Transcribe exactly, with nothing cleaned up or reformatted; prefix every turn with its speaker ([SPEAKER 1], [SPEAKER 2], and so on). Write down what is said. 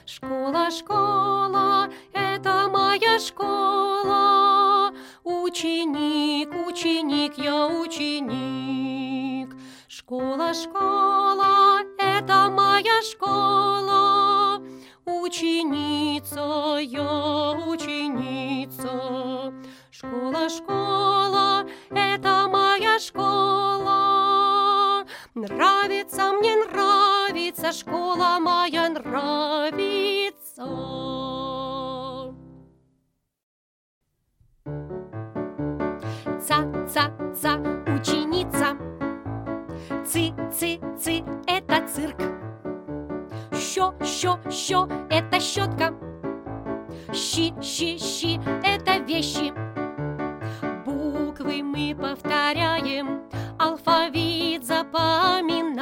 [SPEAKER 1] Школа, школа, это моя школа. Ученик, ученик, я ученик. Школа, школа, это моя школа. Ученица, я ученица. Школа, школа, это моя школа. Нравится мне, нравится, школа моя нравится. Ца-ца-ца, ученица. Ци-ци-ци, это цирк. Щё-щё-щё, это щетка. Щи-щи-щи, это вещи. Буквы мы повторяем, алфавит запоминаем.